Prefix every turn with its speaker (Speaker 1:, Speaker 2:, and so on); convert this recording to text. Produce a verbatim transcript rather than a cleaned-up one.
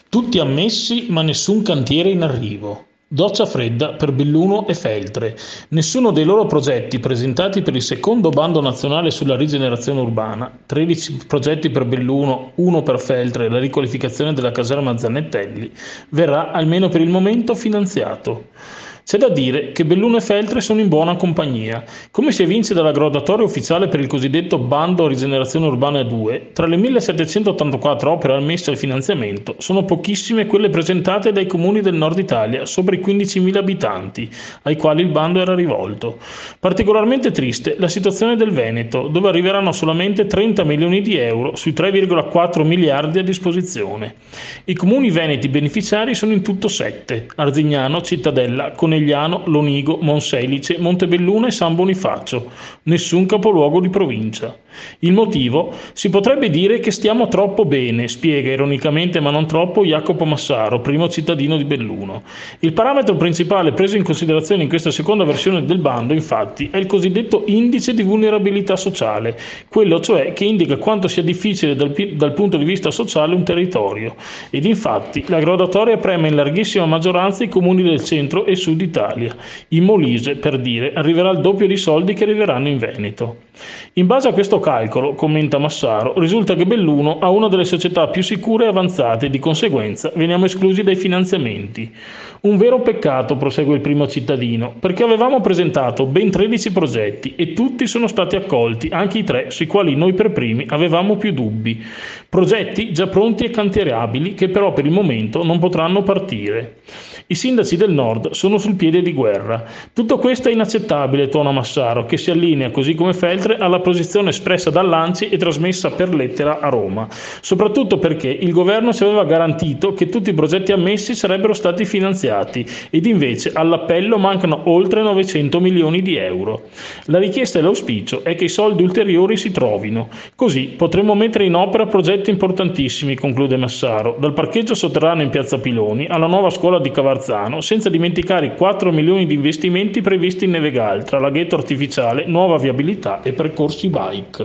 Speaker 1: Tutti ammessi, ma nessun cantiere in arrivo. Doccia fredda per Belluno e Feltre. Nessuno dei loro progetti presentati per il secondo bando nazionale sulla rigenerazione urbana, tredici progetti per Belluno, uno per Feltre e la riqualificazione della caserma Zanettelli, verrà, almeno per il momento, finanziato. C'è da dire che Belluno e Feltre sono in buona compagnia. Come si evince dalla graduatoria ufficiale per il cosiddetto bando Rigenerazione Urbana due, tra le millesettecentottantaquattro opere ammesse al finanziamento sono pochissime quelle presentate dai comuni del nord Italia sopra i quindicimila abitanti, ai quali il bando era rivolto. Particolarmente triste la situazione del Veneto, dove arriveranno solamente trenta milioni di euro sui tre virgola quattro miliardi a disposizione. I comuni veneti beneficiari sono in tutto sette: Arzignano, Cittadella, Conegliano, Lonigo, Monselice, Montebelluna e San Bonifacio. Nessun capoluogo di provincia. Il motivo? Si potrebbe dire che stiamo troppo bene, spiega ironicamente ma non troppo Jacopo Massaro, primo cittadino di Belluno. Il parametro principale preso in considerazione in questa seconda versione del bando, infatti, è il cosiddetto indice di vulnerabilità sociale, quello cioè che indica quanto sia difficile dal, dal punto di vista sociale un territorio. Ed infatti la graduatoria preme in larghissima maggioranza i comuni del centro e sud Italia. In Molise, per dire, arriverà il doppio di soldi che arriveranno in Veneto. In base a questo calcolo, commenta Massaro, risulta che Belluno ha una delle società più sicure e avanzate e di conseguenza veniamo esclusi dai finanziamenti. Un vero peccato, prosegue il primo cittadino, perché avevamo presentato ben tredici progetti e tutti sono stati accolti, anche i tre sui quali noi per primi avevamo più dubbi. Progetti già pronti e cantierabili che però per il momento non potranno partire. I sindaci del nord sono sul piede di guerra. Tutto questo è inaccettabile, tona Massaro, che si allinea, così come Feltre, alla posizione espressa dall'Anci e trasmessa per lettera a Roma, soprattutto perché il governo ci aveva garantito che tutti i progetti ammessi sarebbero stati finanziati ed invece all'appello mancano oltre novecento milioni di euro. La richiesta e l'auspicio è che i soldi ulteriori si trovino, così potremo mettere in opera progetti importantissimi, conclude Massaro, dal parcheggio sotterraneo in piazza Piloni alla nuova scuola di Cavarzano, senza dimenticare i quattro milioni di investimenti previsti in Nevegal tra laghetto artificiale, nuova viabilità e percorsi bike.